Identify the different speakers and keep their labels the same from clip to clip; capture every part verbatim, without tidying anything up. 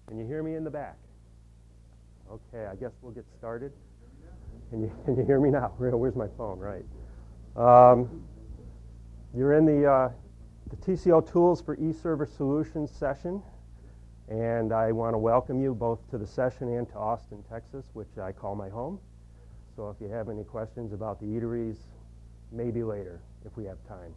Speaker 1: Can you hear me in the back? Okay, I guess we'll get started. Can you, can you hear me now? Where's my phone? Right. Um, you're in the, uh, the T C O Tools for eServer Solutions session, and I want to welcome you both to the session and to Austin, Texas, which I call my home. So if you have any questions about the eateries, maybe later if we have time.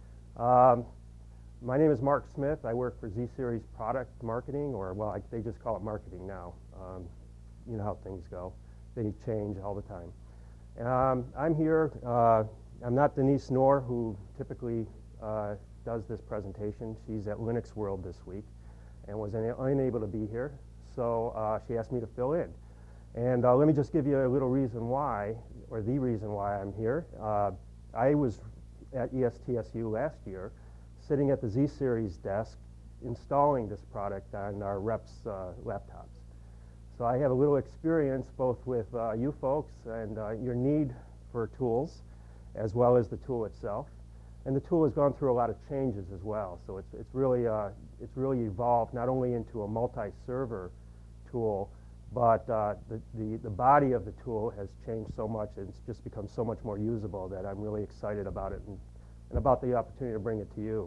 Speaker 1: Um, my name is Mark Smith. I work for Z-Series Product Marketing, or well, I, they just call it marketing now. Um, you know how things go. They change all the time. Um, I'm here. Uh, I'm not Denise Knorr, who typically uh, does this presentation. She's at Linux World this week and was una unable to be here, so uh, she asked me to fill in. And uh, let me just give you a little reason why, or the reason why I'm here. Uh, I was at E S T S U last year, sitting at the Z-Series desk, installing this product on our reps' uh, laptops. So I have a little experience both with uh, you folks and uh, your need for tools, as well as the tool itself. And the tool has gone through a lot of changes as well. So it's, it's, really, uh, it's really evolved not only into a multi-server tool, but uh, the, the, the body of the tool has changed so much, and it's just become so much more usable that I'm really excited about it and, and about the opportunity to bring it to you.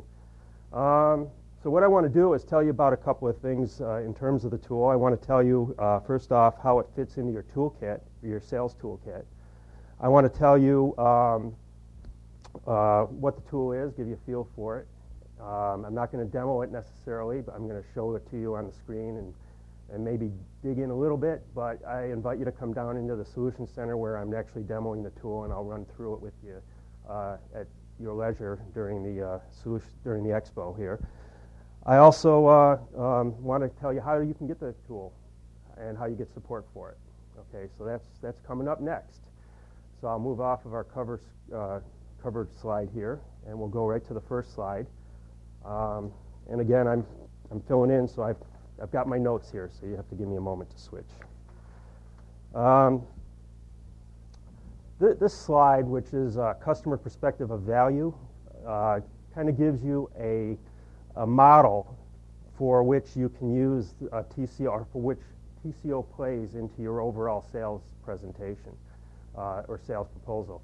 Speaker 1: Um, so what I want to do is tell you about a couple of things uh, in terms of the tool. I want to tell you, uh, first off, how it fits into your toolkit, your sales toolkit. I want to tell you um, uh, what the tool is, give you a feel for it. Um, I'm not going to demo it necessarily, but I'm going to show it to you on the screen and and maybe dig in a little bit, but I invite you to come down into the Solution Center where I'm actually demoing the tool, and I'll run through it with you uh, at your leisure during the uh, solution during the expo here. I also uh, um, want to tell you how you can get the tool and how you get support for it. Okay, so that's that's coming up next. So I'll move off of our cover uh, covered slide here, and we'll go right to the first slide. Um, and again, I'm I'm filling in, so I've I've got my notes here, so you have to give me a moment to switch. Um, th this slide, which is a customer perspective of value, uh, kind of gives you a, a model for which you can use uh, T C O, or for which T C O plays into your overall sales presentation uh, or sales proposal.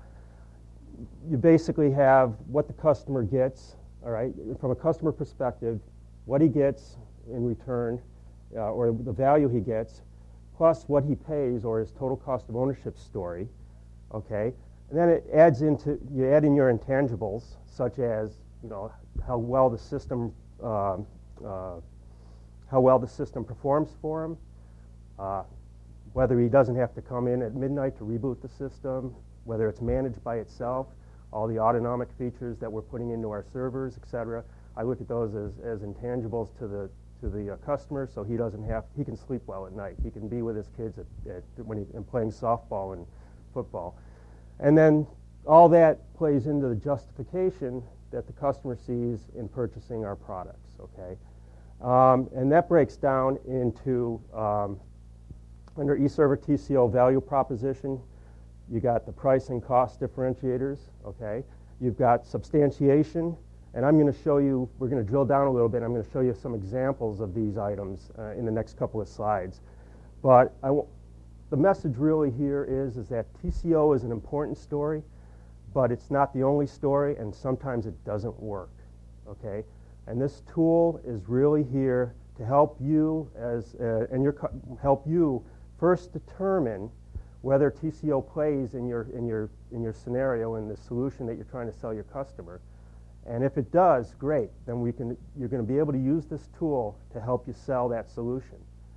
Speaker 1: You basically have what the customer gets, all right, from a customer perspective, what he gets in return, uh, or the value he gets, plus what he pays, or his total cost of ownership story, okay? And then it adds into, you add in your intangibles, such as, you know, how well the system, uh, uh, how well the system performs for him, uh, whether he doesn't have to come in at midnight to reboot the system, whether it's managed by itself, all the autonomic features that we're putting into our servers, et cetera. I look at those as, as intangibles to the to the uh, customer, so he doesn't have he can sleep well at night. He can be with his kids at, at when he and playing softball and football, and then all that plays into the justification that the customer sees in purchasing our products. Okay, um, and that breaks down into um, under eServer T C O value proposition. You got the price and cost differentiators. Okay, you've got substantiation. And I'm going to show you, we're going to drill down a little bit. I'm going to show you some examples of these items uh, in the next couple of slides. But I w the message really here is, is that T C O is an important story, but it's not the only story, and sometimes it doesn't work, okay? And this tool is really here to help you as, uh, and your help you first determine whether T C O plays in your, in your, in your scenario, in the solution that you're trying to sell your customer. And if it does, great. Then we can, you're going to be able to use this tool to help you sell that solution.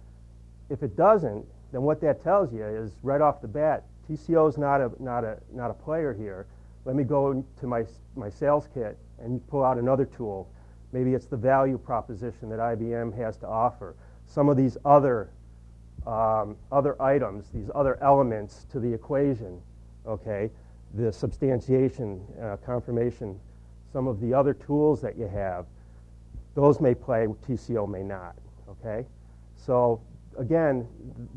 Speaker 1: If it doesn't, then what that tells you is right off the bat, T C O is not a, not a, not a player here. Let me go to my, my sales kit and pull out another tool. Maybe it's the value proposition that I B M has to offer. Some of these other, um, other items, these other elements to the equation, okay, the substantiation, uh, confirmation, some of the other tools that you have, those may play, T C O may not, okay? So again,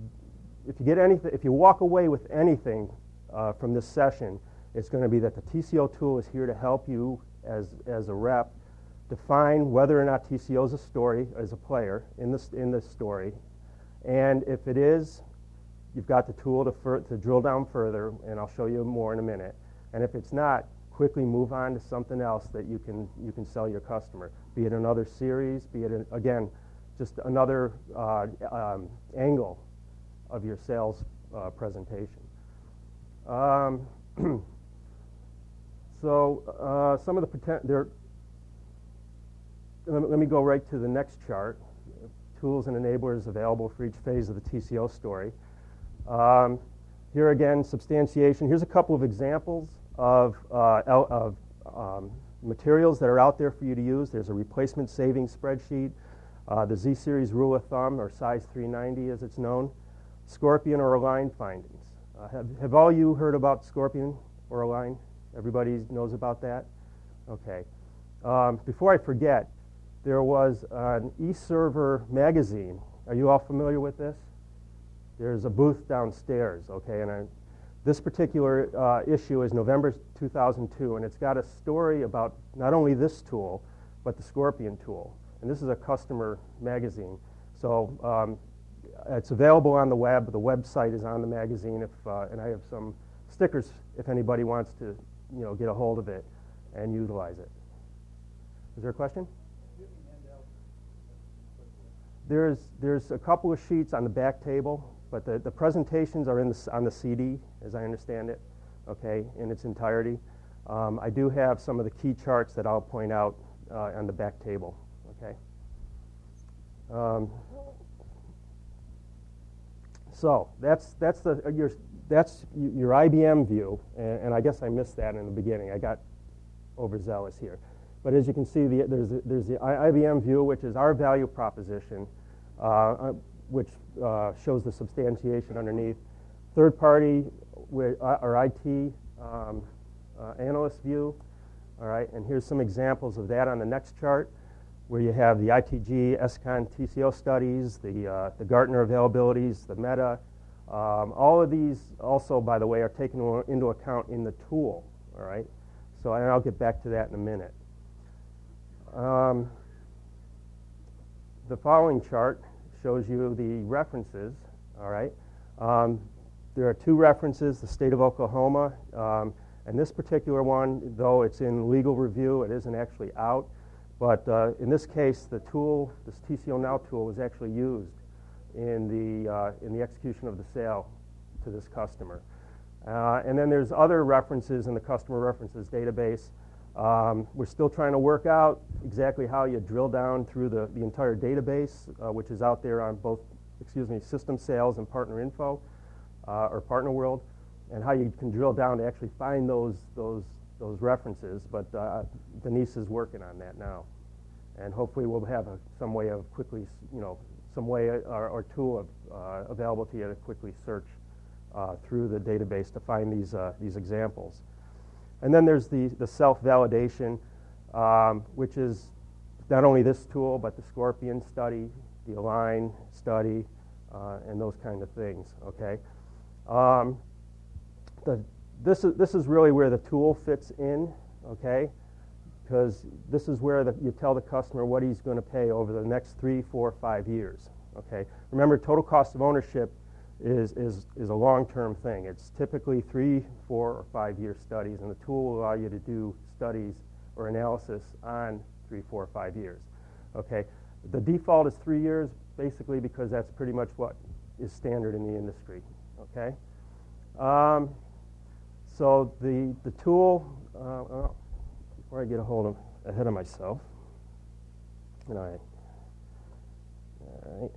Speaker 1: if you get anything, if you walk away with anything uh, from this session, it's going to be that the T C O tool is here to help you as, as a rep define whether or not T C O is a story, as a player in this, in this story, And if it is, you've got the tool to, fur to drill down further, and I'll show you more in a minute. And if it's not, quickly move on to something else that you can, you can sell your customer, be it another series, be it, an, again, just another uh, um, angle of your sales uh, presentation. Um, so uh, some of the potential, there, let me, let me go right to the next chart. Tools and enablers available for each phase of the T C O story. Um, here again, substantiation. Here's a couple of examples of, uh, of um, materials that are out there for you to use. There's a replacement savings spreadsheet, uh, the Z-Series rule of thumb, or size three ninety as it's known, Scorpion or Align findings. Uh, have, have all you heard about Scorpion or Align? Everybody knows about that? Okay. Um, before I forget, there was an eServer magazine. Are you all familiar with this? There's a booth downstairs, okay, and I, this particular uh, issue is November two thousand two, and it's got a story about not only this tool, but the Scorpion tool. And this is a customer magazine. So um, it's available on the web. The website is on the magazine, if, uh, and I have some stickers if anybody wants to, you know, get a hold of it and utilize it. Is there a question? There's, there's a couple of sheets on the back table, but the, the presentations are in the, on the C D, as I understand it, okay, in its entirety. Um, I do have some of the key charts that I'll point out uh, on the back table, okay. Um, so that's, that's, the, uh, your, that's your I B M view, and, and I guess I missed that in the beginning. I got overzealous here. But as you can see, the, there's, the, there's the I B M view, which is our value proposition, uh, which uh, shows the substantiation underneath. Third party, with, uh, or I T um, uh, analyst view, all right? And here's some examples of that on the next chart, where you have the I T G, S CON, T C O studies, the, uh, the Gartner availabilities, the Meta. Um, all of these also, by the way, are taken into account in the tool, all right? So and I'll get back to that in a minute. Um, the following chart shows you the references, all right? Um, there are two references, the state of Oklahoma, um, and this particular one, though it's in legal review, it isn't actually out, but uh, in this case, the tool, this T C O Now tool, was actually used in the, uh, in the execution of the sale to this customer. Uh, and then there's other references in the customer references database. Um, we're still trying to work out exactly how you drill down through the, the entire database, uh, which is out there on both, excuse me, System Sales and Partner Info, uh, or Partner World, and how you can drill down to actually find those, those, those references. But uh, Denise is working on that now. And hopefully we'll have a, some way of quickly, you know, some way or, or tool of, uh, available to you to quickly search uh, through the database to find these, uh, these examples. And then there's the, the self-validation, um, which is not only this tool, but the Scorpion study, the Align study, uh, and those kind of things, okay? Um, the, this, is, this is really where the tool fits in, okay? Because this is where the, you tell the customer what he's going to pay over the next three, four, five years, okay? Remember, total cost of ownership is, is, is a long-term thing. It's typically three, four, or five-year studies, and the tool will allow you to do studies or analysis on three, four, five years. Okay, the default is three years, basically because that's pretty much what is standard in the industry. Okay, um, so the the tool. Uh, well, before I get a hold of ahead of myself, and I. All right.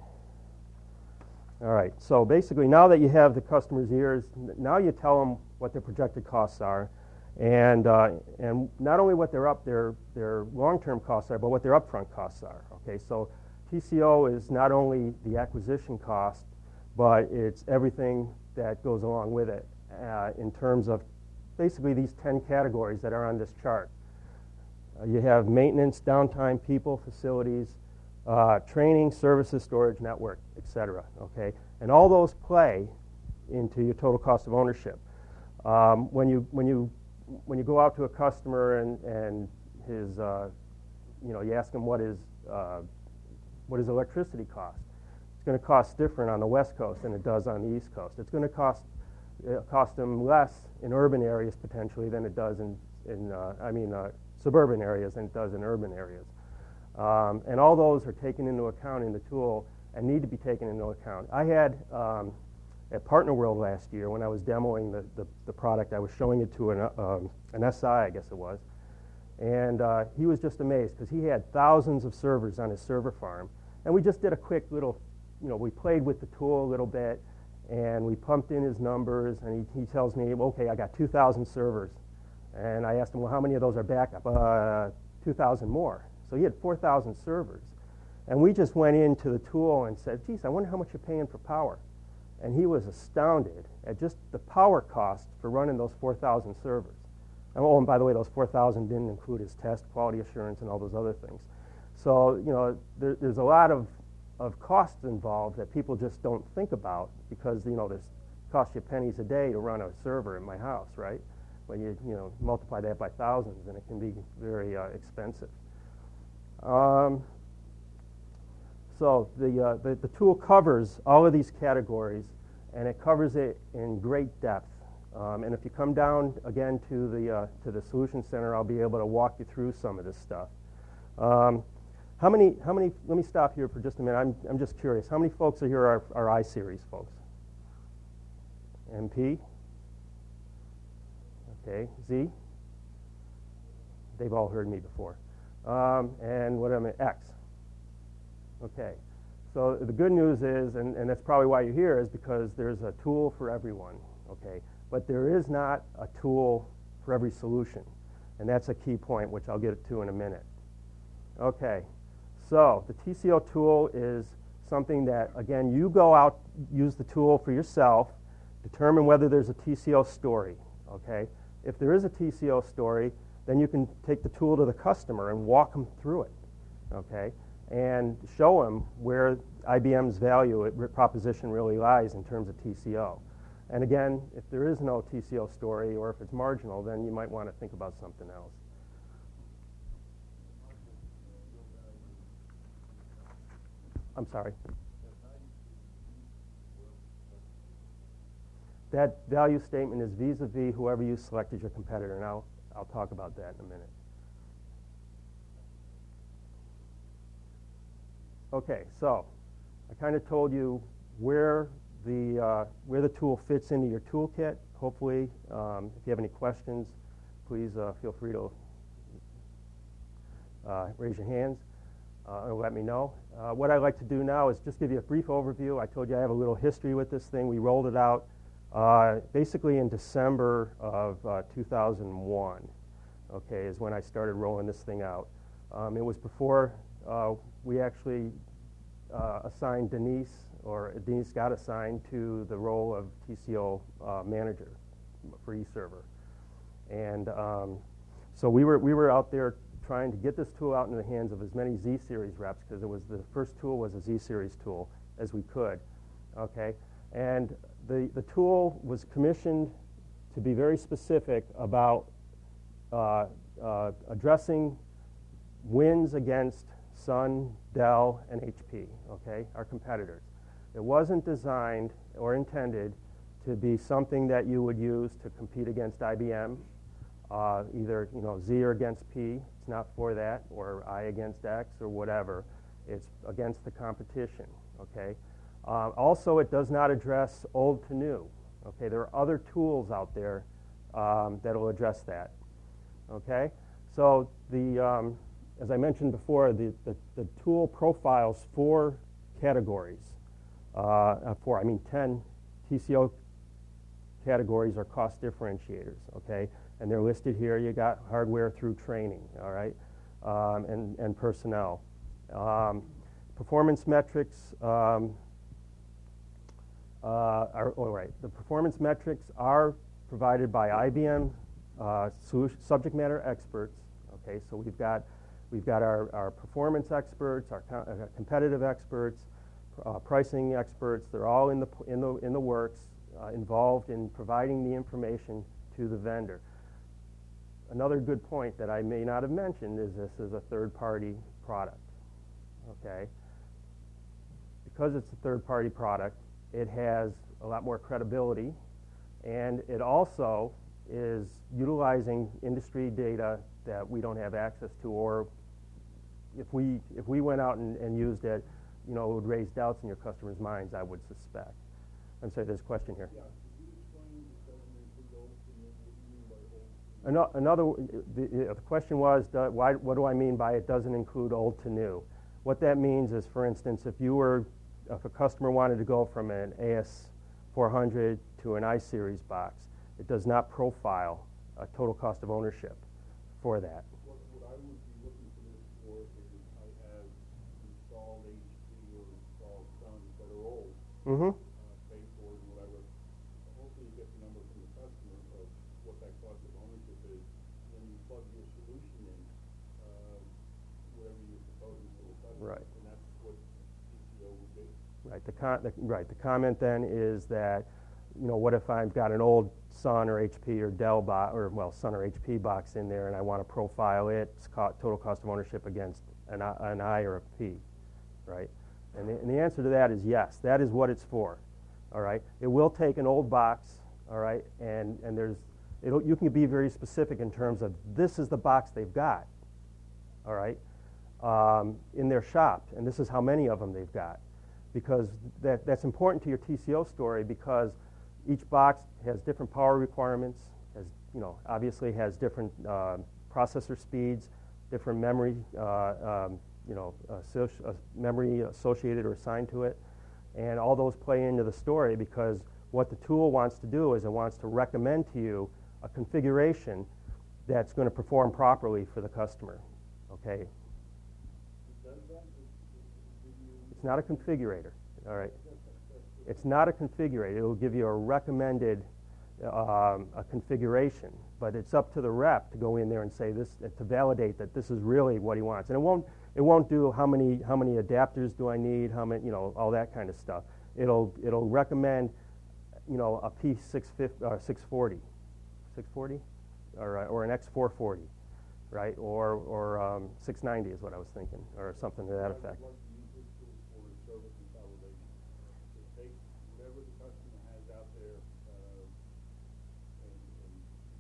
Speaker 1: All right, so basically now that you have the customer's ears, now you tell them what their projected costs are, and uh, and not only what their up their their long-term costs are, but what their upfront costs are. Okay, so T C O is not only the acquisition cost, but it's everything that goes along with it uh, in terms of basically these ten categories that are on this chart. Uh, you have maintenance, downtime, people, facilities, Uh, training, services, storage, network, et cetera. Okay, and all those play into your total cost of ownership. Um, when you when you when you go out to a customer and and his uh, you know you ask him what his uh, what his electricity cost. it's going to cost different on the West Coast than it does on the East Coast. It's going to cost uh, cost them less in urban areas potentially than it does in, in uh, I mean, uh, suburban areas than it does in urban areas. Um, and all those are taken into account in the tool and need to be taken into account. I had um, at Partner World last year when I was demoing the, the, the product, I was showing it to an, um, an S I, I guess it was, and uh, he was just amazed because he had thousands of servers on his server farm. And we just did a quick little, you know, we played with the tool a little bit, and we pumped in his numbers, and he, he tells me, okay, I got two thousand servers. And I asked him, well, how many of those are backup? Uh, two thousand more. So he had four thousand servers. And we just went into the tool and said, geez, I wonder how much you're paying for power. And he was astounded at just the power cost for running those four thousand servers. And, oh, and by the way, those four thousand didn't include his test, quality assurance, and all those other things. So, you know, there, there's a lot of, of costs involved that people just don't think about because, you know, this costs you pennies a day to run a server in my house, right? When you, you know, multiply that by thousands, and it can be very uh, expensive. Um, so the, uh, the, the tool covers all of these categories, and it covers it in great depth. Um, and if you come down again to the, uh, to the Solution Center, I'll be able to walk you through some of this stuff. Um, How many, how many, let me stop here for just a minute. I'm, I'm just curious. How many folks are here are, are I-Series folks? M P? Okay, Z? They've all heard me before. Um, and what am I, X? Okay, so the good news is, and, and that's probably why you're here, is because there's a tool for everyone, okay? But there is not a tool for every solution. And that's a key point, which I'll get to in a minute. Okay. So the T C O tool is something that, again, you go out, use the tool for yourself, determine whether there's a T C O story, okay? If there is a T C O story, then you can take the tool to the customer and walk them through it, okay? And show them where I B M's value proposition really lies in terms of T C O. And again, if there is no T C O story or if it's marginal, then you might want to think about something else. I'm sorry. That value statement is vis-a-vis whoever you select as your competitor, and I'll, I'll talk about that in a minute. Okay, so I kind of told you where the, uh, where the tool fits into your toolkit. Hopefully, um, if you have any questions, please uh, feel free to uh, raise your hands. Uh, and let me know. Uh, what I'd like to do now is just give you a brief overview. I told you I have a little history with this thing. We rolled it out uh, basically in December of uh, two thousand one, okay, is when I started rolling this thing out. Um, it was before uh, we actually uh, assigned Denise, or Denise got assigned to the role of T C O uh, manager for eServer. And um, so we were, we were out there trying to get this tool out into the hands of as many Z-Series reps, because it was the first tool was a Z-Series tool, as we could, okay? And the, the tool was commissioned to be very specific about uh, uh, addressing wins against Sun, Dell, and H P, okay, our competitors. It wasn't designed or intended to be something that you would use to compete against I B M, uh, either, you know, Z or against P. It's not for that, or I against X, or whatever. It's against the competition, okay? Uh, also, it does not address old to new, okay? There are other tools out there um, that will address that, okay? So the, um, as I mentioned before, the, the, the tool profiles four categories. Uh, four, I mean ten T C O categories are cost differentiators, okay? And they're listed here. You got hardware through training, all right, um, and, and personnel. Um, performance metrics um, uh, are, all right, the performance metrics are provided by I B M uh, subject matter experts, okay? So we've got, we've got our, our performance experts, our co uh, competitive experts, uh, pricing experts. They're all in the, in the, in the works, uh, involved in providing the information to the vendor. Another good point that I may not have mentioned is this is a third-party product, okay? because it's a third-party product, it has a lot more credibility, and it also is utilizing industry data that we don't have access to, or if we if we went out and, and used it, you know, it would raise doubts in your customers' minds, I would suspect. I'm sorry, there's a question here.
Speaker 2: Yeah, could you explain it doesn't include old to new? What do you mean by old to new?
Speaker 1: Ano- Another, the, the question was, do, why, what do I mean by it doesn't include old to new? What that means is, for instance, if you were, if a customer wanted to go from an A S four hundred to an I-Series box, it does not profile a total cost of ownership for that.
Speaker 2: What, what I would be looking for this for is I have installed H P or installed Suns that are old,
Speaker 1: Mm-hmm.
Speaker 2: uh, paid for and whatever. Hopefully you get the number from the customer of what that cost of ownership is. Then you plug your solution in, uh, whatever you're proposing for the customer.
Speaker 1: Right.
Speaker 2: And that's what T C O would do.
Speaker 1: Right. The, con- the right. The comment then is that, you know, what if I've got an old Sun or H P or Dell box, or well, Sun or H P box in there, and I want to profile its co- total cost of ownership against an I, an I or a P, right? And the, and the answer to that is yes. That is what it's for. All right. It will take an old box. All right. And and there's, it'll, you can be very specific in terms of this is the box they've got. All right. Um, in their shop, and this is how many of them they've got, because that that's important to your T C O story, because each box has different power requirements, has, you know, obviously has different uh, processor speeds, different memory, uh, um, you know, associ- uh, memory associated or assigned to it, and all those play into the story, because what the tool wants to do is it wants to recommend to you a configuration that's going to perform properly for the customer. Okay.
Speaker 2: Does that, is, is, do you,
Speaker 1: It's not a configurator. All right. It's not a configurator. It will give you a recommended um, a configuration, but it's up to the rep to go in there and say this, to validate that this is really what he wants. And it won't it won't do how many how many adapters do I need, how many, you know, all that kind of stuff. It'll it'll recommend, you know, a P six fifty or six forty, six forty, or uh, or an X four forty, right? Or or um, six ninety is what I was thinking, or something to that effect.
Speaker 2: I'd like to use this tool for service consolidation. To take whatever the customer has out there, uh, and, and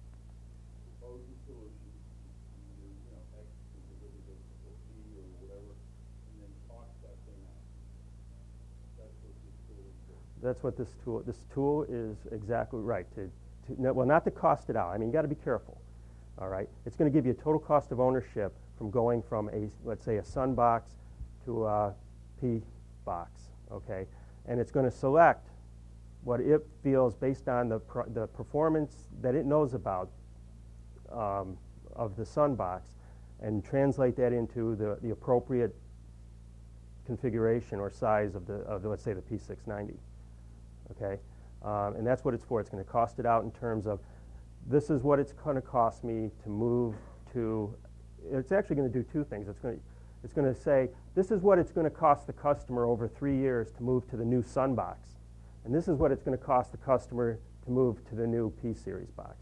Speaker 2: propose a solution, either, you know, X is derivative or P or whatever, and then cost that thing out. That's what this tool is for.
Speaker 1: That's what this tool, this tool is exactly right. To, to no, well, not to cost it out. I mean, you got to be careful. All right. It's going to give you a total cost of ownership from going from a, let's say, a Sun box to a P box. Okay. And it's going to select what it feels based on the pr- the performance that it knows about um, of the Sun box, and translate that into the, the appropriate configuration or size of the, of the, let's say, the P six ninety. Okay, um, and that's what it's for. It's going to cost it out in terms of, this is what it's going to cost me to move to. It's actually going to do two things. It's going to, it's going to say, this is what it's going to cost the customer over three years to move to the new Sun box, and this is what it's going to cost the customer to move to the new P series box.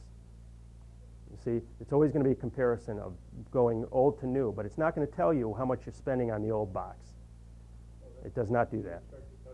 Speaker 1: You see, it's always going to be a comparison of going old to new, but it's not going to tell you how much you're spending on the old box. It does not do that.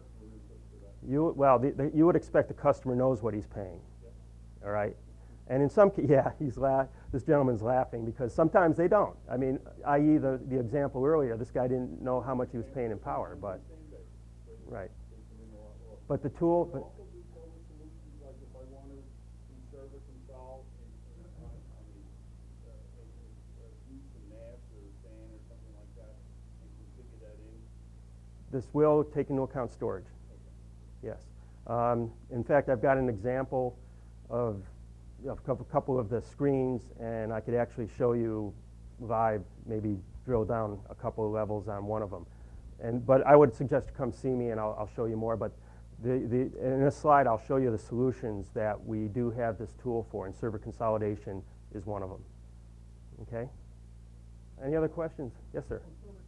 Speaker 1: You, well, the, the, you would expect the customer knows what he's paying,
Speaker 2: Yep.
Speaker 1: all right? And in some cases, yeah, he's la- this gentleman's laughing because sometimes they don't. I mean, that is the, the example earlier, this guy didn't know how much he was paying in power, but, right. But the tool, but,
Speaker 2: Also do total solutions, like if I want to do service and solve, and, and, uh, I mean, uh, and, and, uh, use some N A S or S A N or something like that, and configure that in.
Speaker 1: this will take into account storage. Yes. Um, in fact, I've got an example of, of a couple of the screens, and I could actually show you live, maybe drill down a couple of levels on one of them. And, but I would suggest you come see me, and I'll, I'll show you more. But the, the, in this slide, I'll show you the solutions that we do have this tool for, and server consolidation is one of them. Okay? Any other questions? Yes, sir.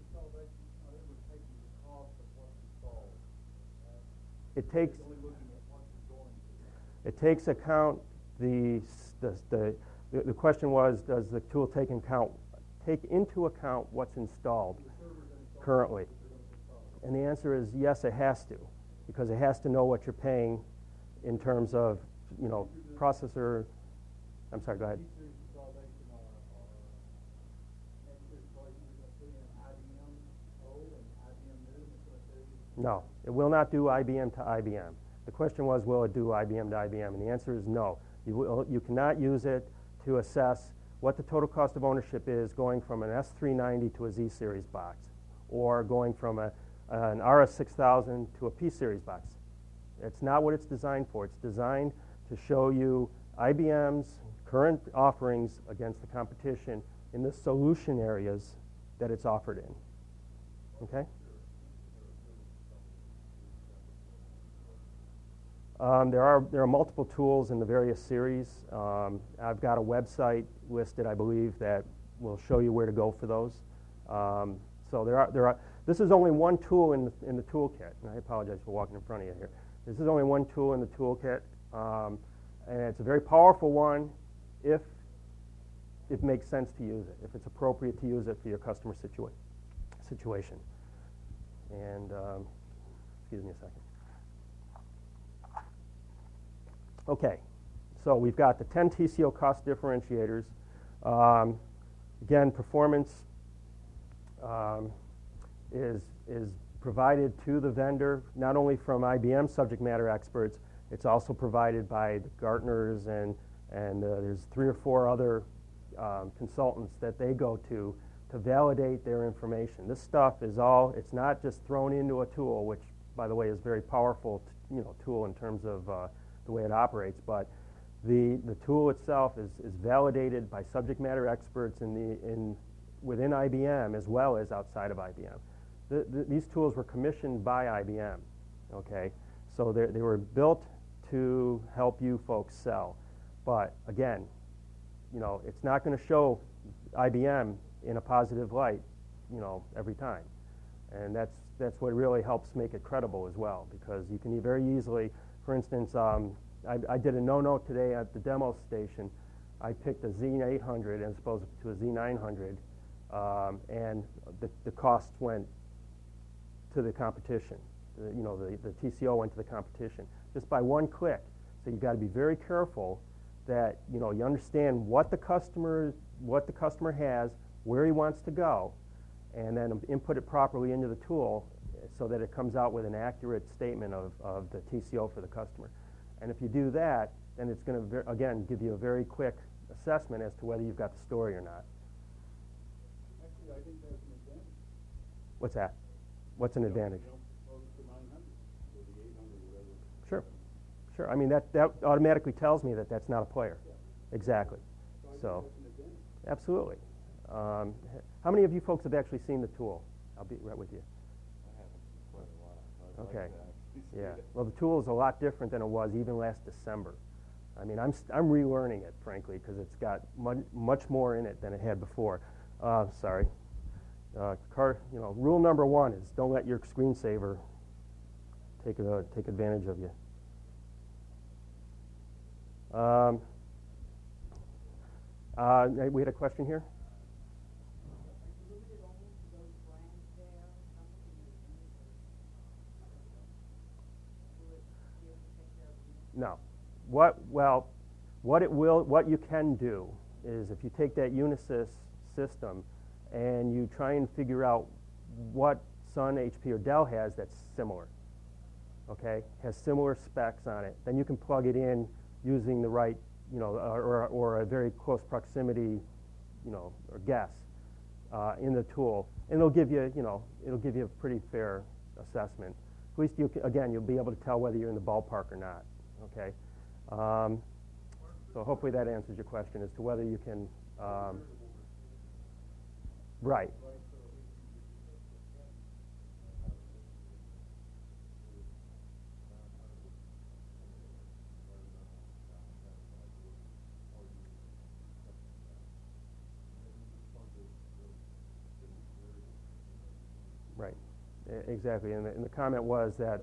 Speaker 1: It takes it takes account the the, the the the question was, does the tool take account take into account what's installed currently? And the answer is yes, it has to, because it has to know what you're paying in terms of, you know, processor. I'm sorry, go ahead.
Speaker 2: T-Series consolidation or, or X-Series pricing, you're gonna put in I B M old and I B M new, and it's gonna tell you?
Speaker 1: No, it will not do I B M to I B M. The question was, will it do I B M to I B M? And the answer is no. You, will, you cannot use it to assess what the total cost of ownership is going from an S three ninety to a Z-Series box, or going from a, an R S six thousand to a P-Series box. It's not what it's designed for. It's designed to show you I B M's current offerings against the competition in the solution areas that it's offered in. Okay? Um, there are there are multiple tools in the various series. Um, I've got a website listed, I believe, that will show you where to go for those. Um, so there are there are. This is only one tool in the, in the toolkit, and I apologize for walking in front of you here. This is only one tool in the toolkit, um, and it's a very powerful one if it makes sense to use it, if it's appropriate to use it for your customer situa situation. And um, excuse me a second. Okay, so we've got the ten T C O cost differentiators. Um, again, performance um, is, is provided to the vendor, not only from I B M subject matter experts, it's also provided by the Gartners, and, and uh, there's three or four other um, consultants that they go to to validate their information. This stuff is all, it's not just thrown into a tool, which, by the way, is very powerful t you know, tool in terms of uh, the way it operates, but the, the tool itself is, is validated by subject matter experts in the, in, within I B M as well as outside of I B M. The, the, these tools were commissioned by I B M, okay? So they were built to help you folks sell. But again, you know, it's not going to show I B M in a positive light, you know, every time. And that's, that's what really helps make it credible as well, because you can very easily, for instance, um, I, I did a no-no today at the demo station. I picked a Z eight hundred as opposed to a Z nine hundred, um, and the, the cost went to the competition. The, you know, the, the T C O went to the competition just by one click. So you've got to be very careful that, you know, you understand what the customer, what the customer has, where he wants to go, and then input it properly into the tool so that it comes out with an accurate statement of, of the T C O for the customer. And if you do that, then it's going to, again, give you a very quick assessment as to whether you've got the story or not.
Speaker 2: Actually, I think that's an advantage.
Speaker 1: What's that? What's an
Speaker 2: You don't-
Speaker 1: advantage?
Speaker 2: You don't propose the nine hundred or the eight hundred, whatever.
Speaker 1: Sure. Sure. I mean, that, that automatically tells me that that's not a player.
Speaker 2: Yeah.
Speaker 1: Exactly.
Speaker 2: So I think
Speaker 1: So,
Speaker 2: that's an advantage.
Speaker 1: absolutely. Um, h- how many of you folks have actually seen the tool? I'll be right with you.
Speaker 3: I haven't in quite a while. I'd like
Speaker 1: Okay.
Speaker 3: to actually see
Speaker 1: Yeah.
Speaker 3: it.
Speaker 1: Well, the tool is a lot different than it was even last December. I mean, I'm, st I'm relearning it, frankly, because it's got much, much more in it than it had before. Uh, sorry. Uh, car, you know, rule number one is don't let your screensaver take, a, take advantage of you. Um, uh, we had a question here? No. What, well, what it will, what you can do is if you take that Unisys system and you try and figure out what Sun, H P, or Dell has that's similar, okay, has similar specs on it, then you can plug it in using the right, you know, or, or a very close proximity, you know, or guess uh, in the tool, and it'll give you, you know, it'll give you a pretty fair assessment. At least you, can, again, you'll be able to tell whether you're in the ballpark or not. Okay, um, so hopefully that answers your question as to whether you can. Um, right. Right. E- Exactly. And the, and the comment was that.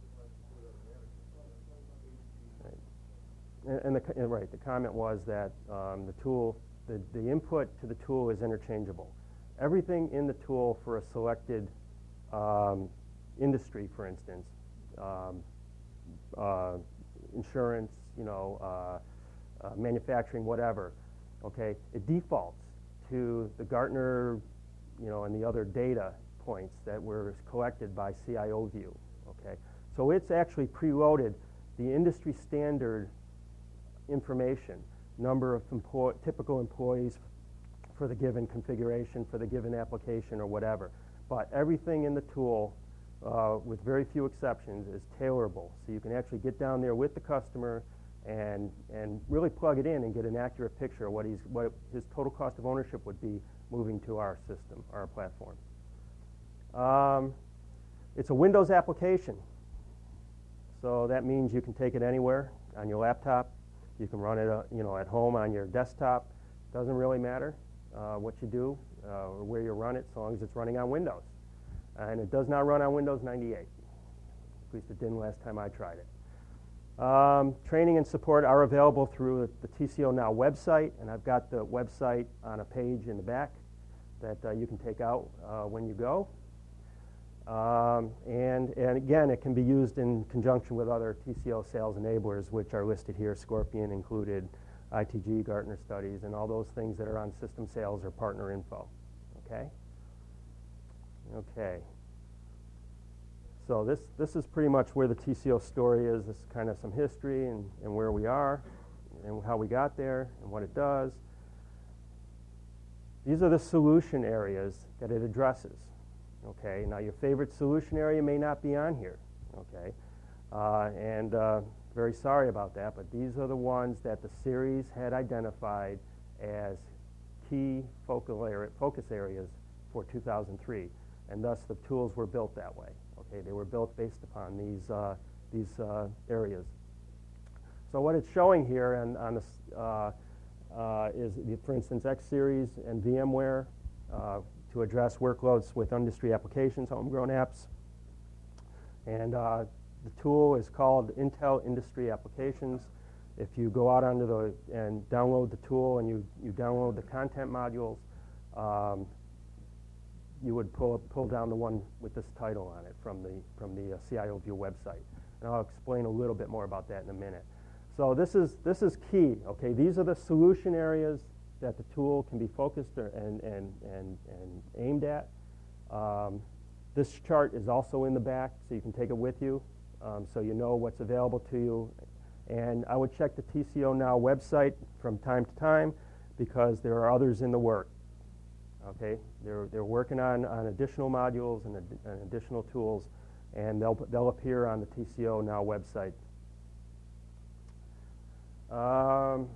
Speaker 1: And, and the co- and right, the comment was that um, the tool, the, the input to the tool is interchangeable. Everything in the tool for a selected um, industry, for instance, um, uh, insurance, you know, uh, uh, manufacturing, whatever, okay, it defaults to the Gartner, you know, and the other data points that were collected by C I O View, okay? So it's actually preloaded the industry standard information, number of employ typical employees for the given configuration, for the given application or whatever. But everything in the tool, uh, with very few exceptions, is tailorable. So you can actually get down there with the customer and, and really plug it in and get an accurate picture of what, he's, what his total cost of ownership would be moving to our system, our platform. Um, it's a Windows application. So that means you can take it anywhere on your laptop. You can run it uh, you know, at home on your desktop. Doesn't really matter uh, what you do uh, or where you run it, so long as it's running on Windows. And it does not run on Windows ninety-eight. At least it didn't last time I tried it. Um, training and support are available through the T C O Now website, and I've got the website on a page in the back that uh, you can take out uh, when you go. Um, and, and again, it can be used in conjunction with other T C O sales enablers, which are listed here, Scorpion included, I T G, Gartner Studies, and all those things that are on system sales or partner info, okay? Okay. So this, this is pretty much where the T C O story is. This is kind of some history and, and where we are and how we got there and what it does. These are the solution areas that it addresses. Okay, now your favorite solution area may not be on here, okay, uh, and uh, very sorry about that, but these are the ones that the series had identified as key focal area, focus areas for two thousand three, and thus the tools were built that way. Okay, they were built based upon these uh, these uh, areas. So what it's showing here on, on this uh, uh, is, the, for instance, X Series and VMware. Uh, to address workloads with industry applications, homegrown apps. And uh, the tool is called Intel Industry Applications. If you go out onto the and download the tool and you, you download the content modules, um, you would pull, pull down the one with this title on it from the, from the uh, C I O View website. And I'll explain a little bit more about that in a minute. So this is, this is key, okay? These are the solution areas that the tool can be focused or, and, and, and, and aimed at. Um, this chart is also in the back, so you can take it with you, um, so you know what's available to you. And I would check the T C O Now website from time to time because there are others in the work. Okay, they're, they're working on, on additional modules and, ad and additional tools, and they'll, they'll appear on the T C O Now website. Um,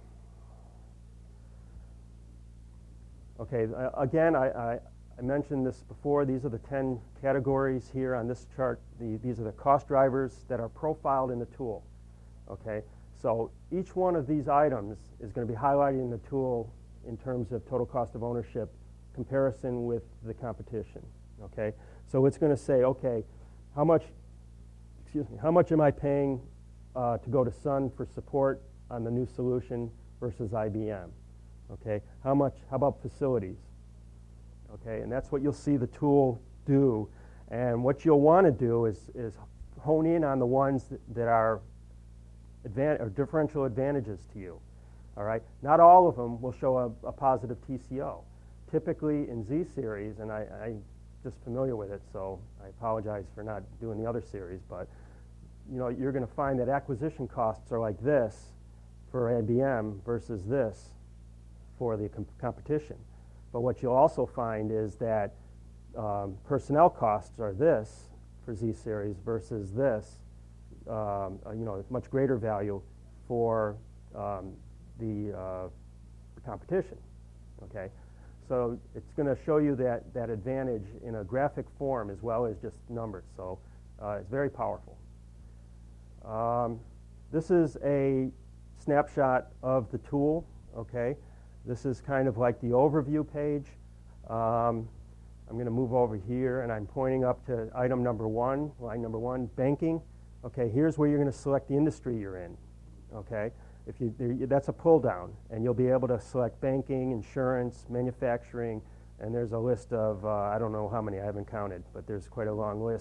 Speaker 1: Okay, uh, again, I, I, I mentioned this before. These are the ten categories here on this chart. The, these are the cost drivers that are profiled in the tool. Okay, so each one of these items is going to be highlighted in the tool in terms of total cost of ownership comparison with the competition. Okay, so it's going to say, okay, how much, excuse me, how much am I paying uh, to go to Sun for support on the new solution versus I B M? Okay, how much, how about facilities? Okay, and that's what you'll see the tool do. And what you'll want to do is, is hone in on the ones that, that are advan or differential advantages to you. All right, not all of them will show a, a positive T C O. Typically in Z series, and I, I'm just familiar with it, so I apologize for not doing the other series, but you know, you're going to find that acquisition costs are like this for I B M versus this for the com competition. But what you'll also find is that um, personnel costs are this for Z series versus this, um, uh, you know, much greater value for um, the, uh, the competition. Okay, so it's going to show you that that advantage in a graphic form as well as just numbers. So uh, it's very powerful. Um, this is a snapshot of the tool. Okay. This is kind of like the overview page. Um, I'm going to move over here, and I'm pointing up to item number one, line number one, banking. Okay, here's where you're going to select the industry you're in. Okay, if you there, that's a pull down, and you'll be able to select banking, insurance, manufacturing, and there's a list of uh, I don't know how many, I haven't counted, but there's quite a long list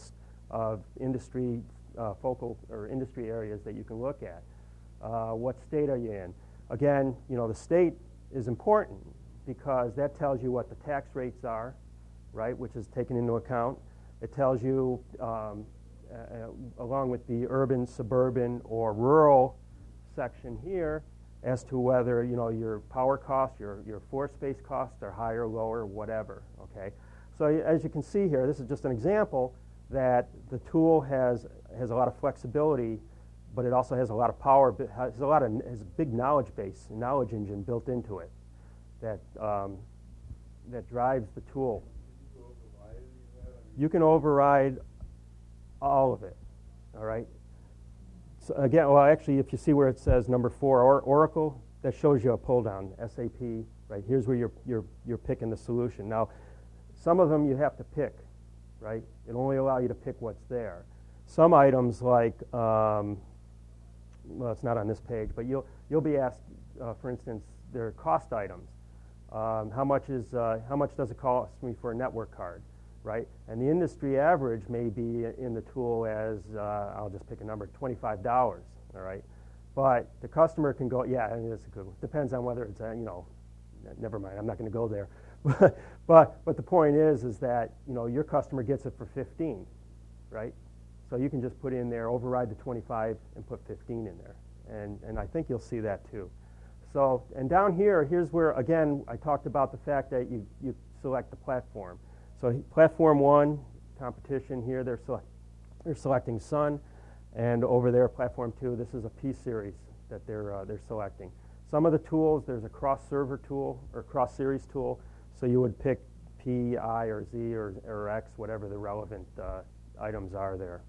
Speaker 1: of industry uh, focal or industry areas that you can look at. Uh, what state are you in? Again, you know, the state is important because that tells you what the tax rates are, right, which is taken into account. It tells you, um, uh, along with the urban, suburban, or rural section here, as to whether, you know, your power costs, your, your floor space costs are higher, lower, whatever, okay? So as you can see here, this is just an example that the tool has, has a lot of flexibility, but it also has a lot of power, has a lot of, has a big knowledge base, knowledge engine built into it that, um, that drives the tool. You can override all of it, all right? So again, well, actually, if you see where it says number four, or Oracle, that shows you a pull down, S A P, right? Here's where you're, you're, you're picking the solution. Now, some of them you have to pick, right? It'll only allow you to pick what's there. Some items like, um, well, it's not on this page, but you'll, you'll be asked, uh, for instance, their cost items. Um, how much is, uh, how much does it cost me for a network card, right? And the industry average may be in the tool as, uh, I'll just pick a number, twenty-five dollars, all right? But the customer can go, yeah, I mean, that's a good one. Depends on whether it's, a, you know, never mind, I'm not going to go there. but, but the point is, is that, you know, your customer gets it for fifteen, right? So you can just put in there, override the twenty-five and put fifteen in there. And, and I think you'll see that too. So, and down here, here's where, again, I talked about the fact that you, you select the platform. So platform one, competition here, they're, select, they're selecting Sun. And over there, platform two, this is a P-series that they're, uh, they're selecting. Some of the tools, there's a cross-server tool or cross-series tool. So you would pick P, I, or Z, or, or X, whatever the relevant uh, items are there.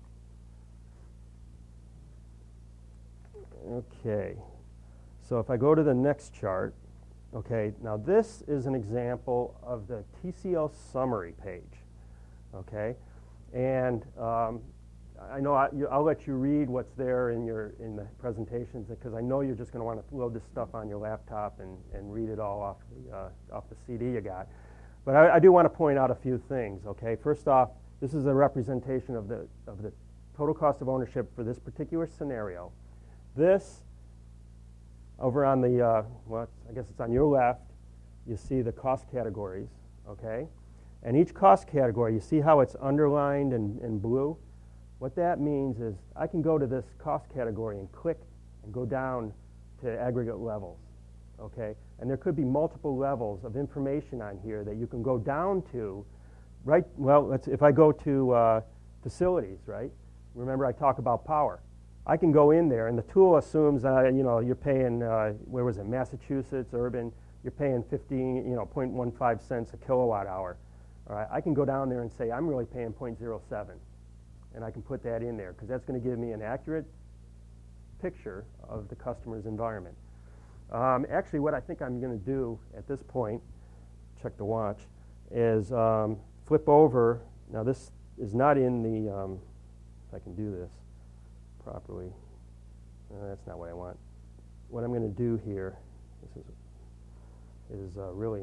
Speaker 1: Okay. So if I go to the next chart, okay, now this is an example of the T C L summary page, okay? And um, I know I, you, I'll let you read what's there in your in the presentations because I know you're just going to want to load this stuff on your laptop and, and read it all off the, uh, off the C D you got. But I, I do want to point out a few things, okay? First off, this is a representation of the, of the total cost of ownership for this particular scenario. This, over on the, uh, well, I guess it's on your left, you see the cost categories, okay? And each cost category, you see how it's underlined in, in blue? What that means is I can go to this cost category and click and go down to aggregate levels, okay? And there could be multiple levels of information on here that you can go down to, right? Well, let's, if I go to uh, facilities, right? Remember I talk about power. I can go in there, and the tool assumes, uh, you know, you're paying, uh, where was it, Massachusetts, urban, you're paying fifteen, you know, zero point one five cents a kilowatt hour. All right, I can go down there and say, I'm really paying zero point zero seven, and I can put that in there, because that's going to give me an accurate picture of the customer's environment. Um, actually, what I think I'm going to do at this point, check the watch, is um, flip over. Now, this is not in the, um, if I can do this properly. Uh, that's not what I want. What I'm going to do here, this is, is uh, really,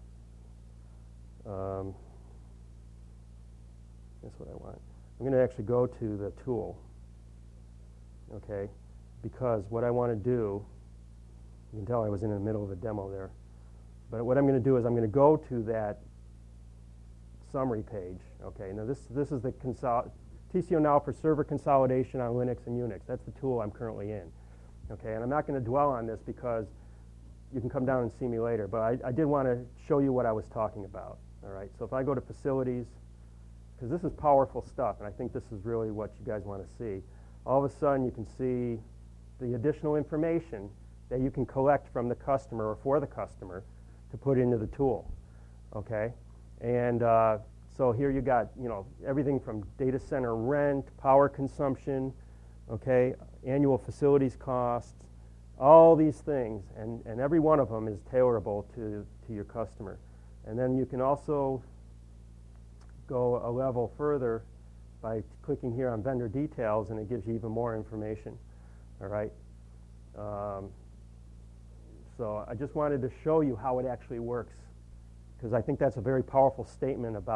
Speaker 1: um, that's what I want. I'm going to actually go to the tool, okay, because what I want to do, you can tell I was in the middle of a demo there, but what I'm going to do is I'm going to go to that summary page, okay. Now this, this is the consol T C O Now for server consolidation on Linux and Unix. That's the tool I'm currently in. Okay, and I'm not going to dwell on this because you can come down and see me later, but I, I did want to show you what I was talking about. All right, so if I go to facilities, because this is powerful stuff, and I think this is really what you guys want to see. All of a sudden, you can see the additional information that you can collect from the customer or for the customer to put into the tool. Okay, and uh, so here you got, you know, everything from data center rent, power consumption, okay, annual facilities costs, all these things, and, and every one of them is tailorable to, to your customer. And then you can also go a level further by clicking here on vendor details, and it gives you even more information, all right? Um, so I just wanted to show you how it actually works, because I think that's a very powerful statement about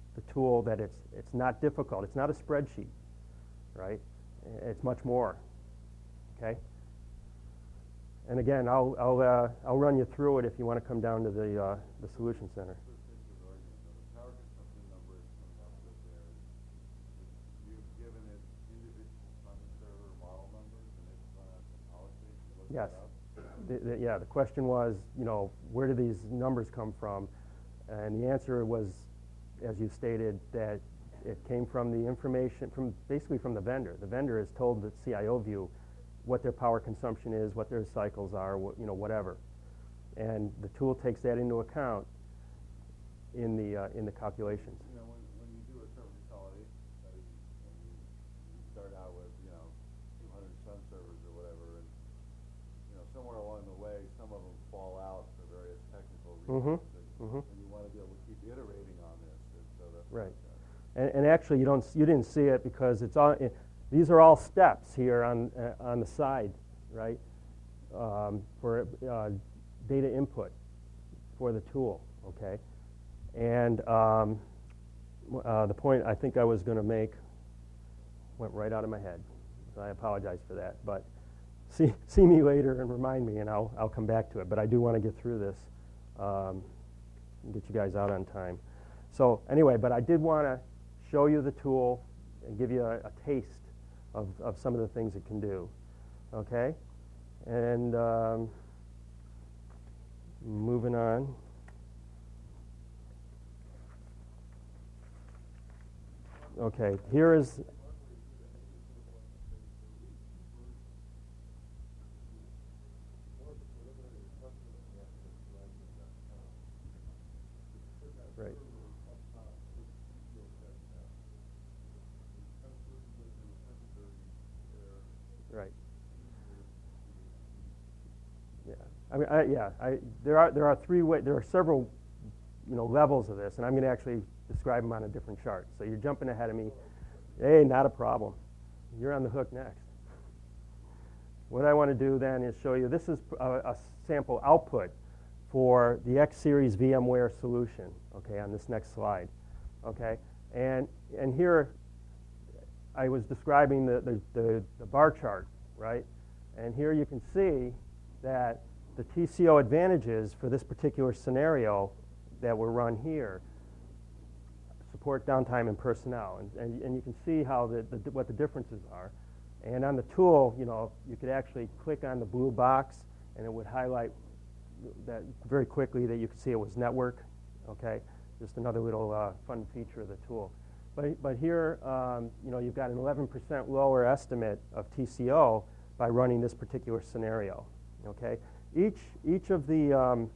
Speaker 1: the tool that it's, it's not difficult. It's not a spreadsheet, right? It's much more, okay? And again, I'll, I'll, uh, I'll run you through it if you want to come down to the, uh, the Solution Center.
Speaker 3: The power consumption number is coming up with there. You've given it individual Sun server model numbers, and it's run out some policy to look
Speaker 1: Yes.
Speaker 3: that up.
Speaker 1: The, the, yeah, the question was, you know, where do these numbers come from? And the answer was, as you stated, that it came from the information, from basically from the vendor. The vendor has told the C I O view what their power consumption is, what their cycles are, what, you know, whatever. And the tool takes that into account in the, uh, in the calculations.
Speaker 3: You know, when, when you do a server consolidation study, and you, you start out with, you know, two hundred Sun servers or whatever, and, you know, somewhere along the way, some of them fall out for various technical reasons.
Speaker 1: Mm-hmm.
Speaker 3: And,
Speaker 1: Mm-hmm.
Speaker 3: and you want to be able to keep iterating on this, and so that's
Speaker 1: Right.
Speaker 3: like, uh,
Speaker 1: And, and actually, you don't, you didn't see it because it's all, it, these are all steps here on, uh, on the side, right? Um, for uh, data input for the tool, okay? And um, uh, the point I think I was going to make went right out of my head, so I apologize for that. But see, see me later and remind me, and I'll, I'll come back to it. But I do want to get through this um, and get you guys out on time. So anyway, but I did want to show you the tool and give you a, a taste of, of some of the things it can do, okay? And um, moving on. Okay, here is, right. Right. Yeah. I mean, I, yeah. I, there are there are three way, there are several, you know, levels of this, and I'm going to actually describe them on a different chart. So you're jumping ahead of me. Hey, not a problem. You're on the hook next. What I want to do then is show you. This is a, a sample output for the X Series VMware solution. Okay, on this next slide. Okay, and and here I was describing the, the, the, the bar chart, right? And here you can see that the T C O advantages for this particular scenario that were run here support downtime and personnel. And, and, and you can see how the, the, what the differences are. And on the tool, you know, you could actually click on the blue box, and it would highlight that very quickly that you could see it was network, okay? Just another little uh, fun feature of the tool. But, but here, um, you know, you've got an eleven percent lower estimate of T C O by running this particular scenario. Okay, each each of the um,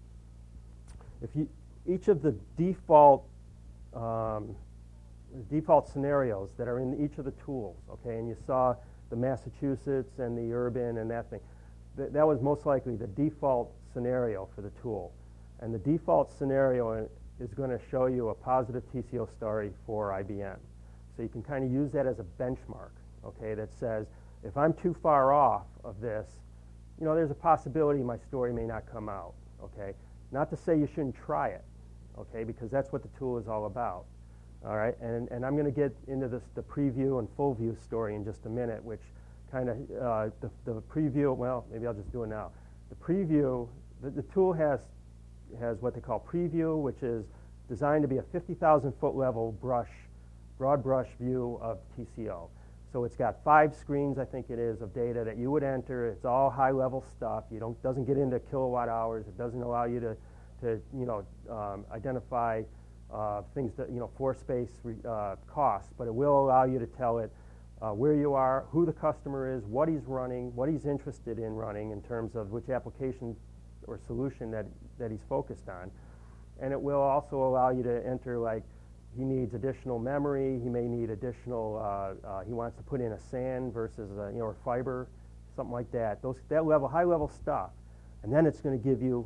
Speaker 1: if you each of the default um, default scenarios that are in each of the tools. Okay, and you saw the Massachusetts and the urban and that thing. Th that was most likely the default scenario for the tool, and the default scenario is going to show you a positive T C O story for I B M. So you can kind of use that as a benchmark, okay, that says if I'm too far off of this, you know, there's a possibility my story may not come out, okay? Not to say you shouldn't try it, okay, because that's what the tool is all about, all right? And, and I'm going to get into this, the preview and full view story in just a minute, which kind of, uh, the, the preview, well, maybe I'll just do it now. The preview, the, the tool has has what they call preview, which is designed to be a fifty thousand foot level brush, broad brush view of T C O. So it's got five screens, I think it is, of data that you would enter. It's all high level stuff. You don't, doesn't get into kilowatt hours. It doesn't allow you to, to you know, um, identify uh, things that, you know, floor space uh, costs, but it will allow you to tell it uh, where you are, who the customer is, what he's running, what he's interested in running in terms of which application or solution that, that he's focused on. And it will also allow you to enter, like, he needs additional memory, he may need additional, uh, uh, he wants to put in a S A N versus a, you know, a fiber, something like that. Those, that level, high level stuff. And then it's going to give you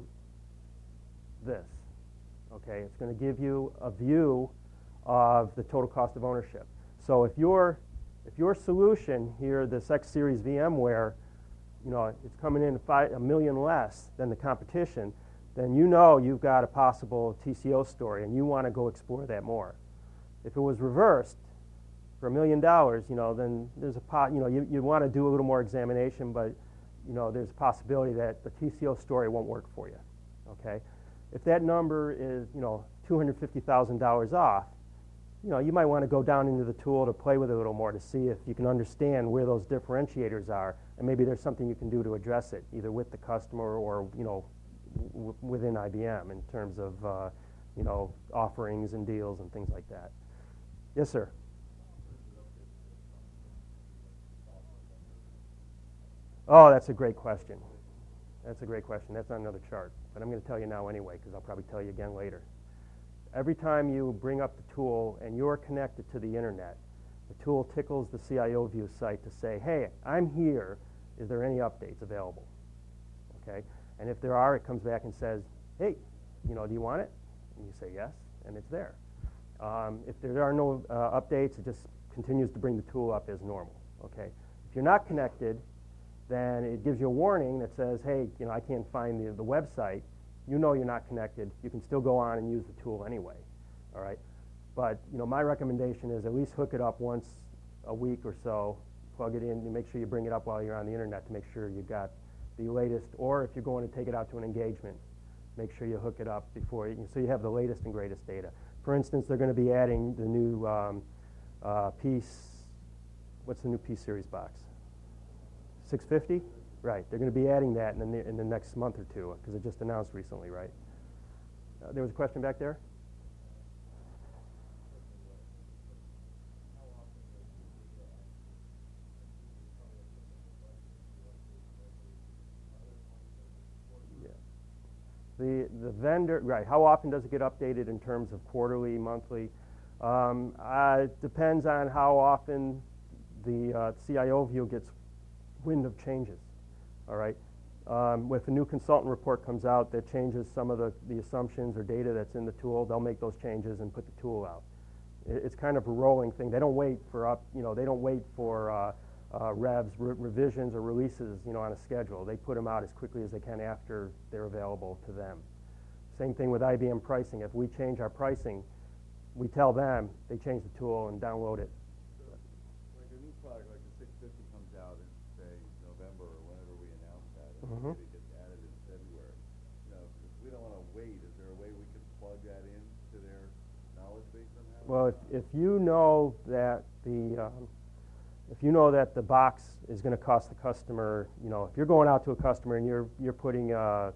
Speaker 1: this, okay? It's going to give you a view of the total cost of ownership. So if your, if your solution here, this X Series VMware, you know, it's coming in five, a million less than the competition, then you know you've got a possible T C O story, and you want to go explore that more. If it was reversed for a million dollars, you know, then there's a pot, you know, you, you want to do a little more examination, but, you know, there's a possibility that the T C O story won't work for you, okay? If that number is, you know, two hundred fifty thousand dollars off, you know, you might want to go down into the tool to play with it a little more to see if you can understand where those differentiators are, and maybe there's something you can do to address it, either with the customer or, you know, w within I B M in terms of, uh, you know, offerings and deals and things like that. Yes, sir. Oh, that's a great question. That's a great question. That's on another chart, but I'm going to tell you now anyway, because I'll probably tell you again later. Every time you bring up the tool and you're connected to the internet, the tool tickles the C I O View site to say, hey, I'm here. Is there any updates available? Okay, and if there are, it comes back and says, hey, you know, do you want it? And you say yes, and it's there. Um, if there are no uh, updates, it just continues to bring the tool up as normal. Okay, if you're not connected, then it gives you a warning that says, hey, you know, I can't find the, the website. You know you're not connected. You can still go on and use the tool anyway, all right? But, you know, my recommendation is at least hook it up once a week or so, plug it in, and make sure you bring it up while you're on the internet to make sure you got the latest, or if you're going to take it out to an engagement, make sure you hook it up before, you, so you have the latest and greatest data. For instance, they're going to be adding the new um, uh, piece, what's the new P series box? six fifty? Right, they're going to be adding that in the, in the next month or two, because it just announced recently, right? Uh, there was a question back there? Yeah. The, the vendor, right, how often does it get updated in terms of quarterly, monthly? Um, uh, it depends on how often the uh, C I O View gets wind of changes, all right? Um, if a new consultant report comes out that changes some of the, the assumptions or data that's in the tool, they'll make those changes and put the tool out. It, it's kind of a rolling thing. They don't wait for up, you know, they don't wait for uh, uh, revs, re revisions or releases, you know, on a schedule. They put them out as quickly as they can after they're available to them. Same thing with I B M pricing. If we change our pricing, we tell them, they change the tool and download it.
Speaker 3: So, like a new product, like the six fifty comes out in, say, November or whenever we announce that, and
Speaker 1: Mm-hmm.
Speaker 3: maybe it gets added in February. You know, if we don't want to wait, is there a way we could plug that in to their knowledge base somehow?
Speaker 1: Well, if, if you know that the um, if you know that the box is going to cost the customer, you know, if you're going out to a customer and you're you're putting, uh,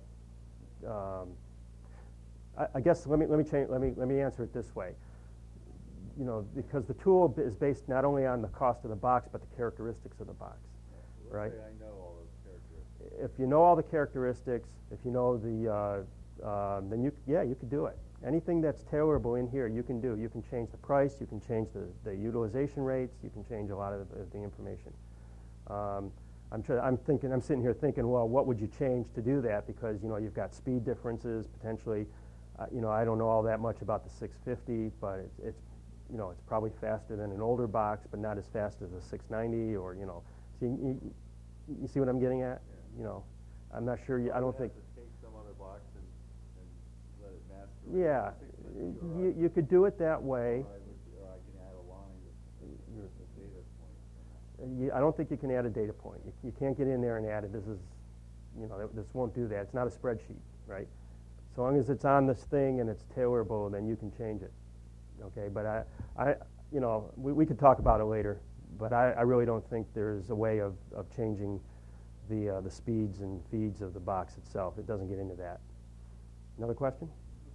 Speaker 1: um, I, I guess let me let me change let me let me answer it this way. You know, because the tool is based not only on the cost of the box but the characteristics of the box,
Speaker 3: Let's
Speaker 1: right?
Speaker 3: say I know all those characteristics.
Speaker 1: If you know all the characteristics, if you know the, uh, uh, then you yeah you could do it. Anything that's tailorable in here, you can do. You can change the price, you can change the, the utilization rates, you can change a lot of the, the information. Um, I'm, try I'm thinking, I'm sitting here thinking, well, what would you change to do that? Because, you know, you've got speed differences, potentially, uh, you know, I don't know all that much about the six fifty, but it's, it's, you know, it's probably faster than an older box, but not as fast as a six ninety, or, you know, so you, you, you see what I'm getting at?
Speaker 3: Yeah.
Speaker 1: You know, I'm not sure, you, I don't think.
Speaker 3: Have to take some other box and, and let it master.
Speaker 1: Yeah,
Speaker 3: six fifty, or
Speaker 1: you,
Speaker 3: I-
Speaker 1: you could do it that way.
Speaker 3: Or I, would, or I can add a line with a data point.
Speaker 1: Uh, you, I don't think you can add a data point. You, you can't get in there and add it. This is, you know, this won't do that. It's not a spreadsheet, right? So long as it's on this thing and it's tailorable, then you can change it. Okay, but I, I, you know, we, we could talk about it later, but I, I really don't think there's a way of, of changing the, uh, the speeds and feeds of the box itself. It doesn't get into that. Another question?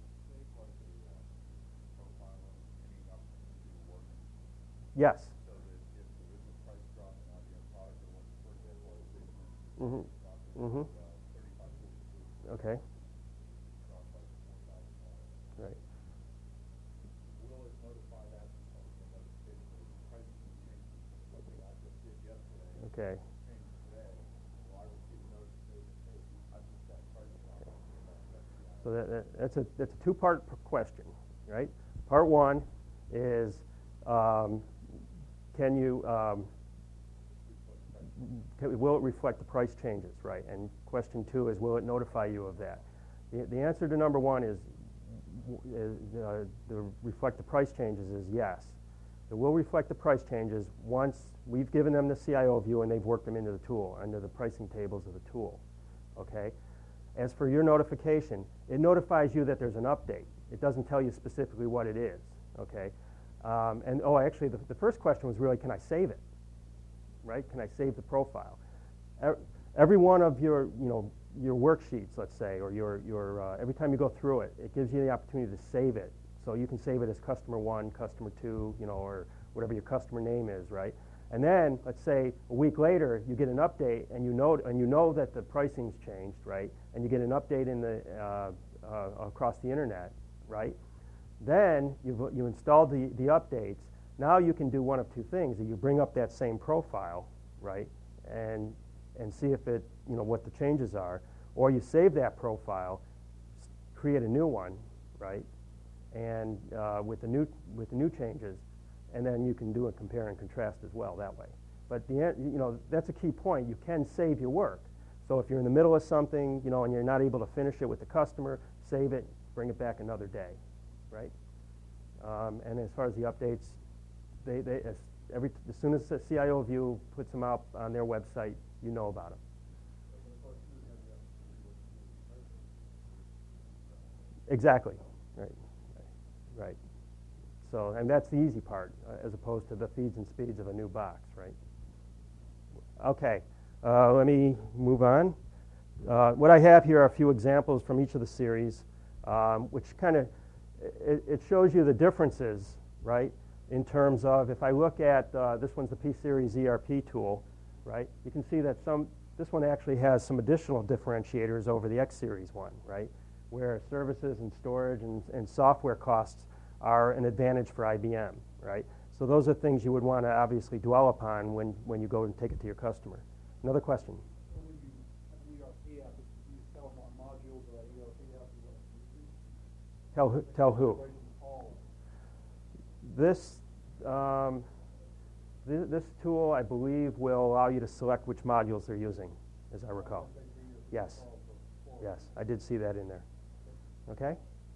Speaker 1: Yes.
Speaker 3: So that if there is a price drop in I B M product, or what, for example, a statement
Speaker 1: Mm-hmm.
Speaker 3: drop in
Speaker 1: Mm-hmm.
Speaker 3: uh, thirty-five, forty-two,
Speaker 1: Okay.
Speaker 3: drop by four thousand dollars.
Speaker 1: Right.
Speaker 3: Will it notify that, uh, you know, basically the price can change, something I just did yesterday,
Speaker 1: Okay.
Speaker 3: changed today, well, I will see the notification, hey, I just got price drop, you know, that's the
Speaker 1: So that, that, that's a that's a two-part p- question, right? Part one is, um, can you um, can, will it reflect the price changes, right? And question two is, will it notify you of that? The, the answer to number one is uh, uh, the reflect the price changes is yes. It will reflect the price changes once we've given them the C I O view and they've worked them into the tool, under the pricing tables of the tool, okay? As for your notification, it notifies you that there's an update. It doesn't tell you specifically what it is, okay? Um, and, oh, actually, the, the first question was really, can I save it, right? Can I save the profile? Every one of your, you know, your worksheets, let's say, or your, your uh, every time you go through it, it gives you the opportunity to save it. So you can save it as customer one, customer two, you know, or whatever your customer name is, right? And then, let's say a week later, you get an update, and you know, and you know that the pricing's changed, right? And you get an update in the uh, uh, across the internet, right? Then you've you installed the the updates. Now you can do one of two things: you bring up that same profile, right, and and see if it, you know, what the changes are, or you save that profile, create a new one, right, and uh, with the new with the new changes, and then you can do a compare and contrast as well that way. But the you know that's a key point. You can save your work. So if you're in the middle of something, you know, and you're not able to finish it with the customer, save it, bring it back another day, right? Um, and as far as the updates, they they as every as soon as the C I O view puts them out on their website, you know about them. Exactly, right, right. So, and that's the easy part, uh, as opposed to the feeds and speeds of a new box, right? Okay, uh, let me move on. Uh, what I have here are a few examples from each of the series, um, which kind of, it, it shows you the differences, right, in terms of, if I look at, uh, this one's the P-Series E R P tool, right? You can see that some, this one actually has some additional differentiators over the X-Series one, right? Where services and storage and, and software costs are an advantage for I B M, right? So those are things you would want to obviously dwell upon when, when you go and take it to your customer. Another question?
Speaker 2: So when you have an E R P app, do you tell them what modules of that E R P app you want to use?
Speaker 1: Tell who? Tell who? This, um, th this tool, I believe, will allow you to select which modules they're using, as I recall. Yes. Yes, I did see that in there. Okay?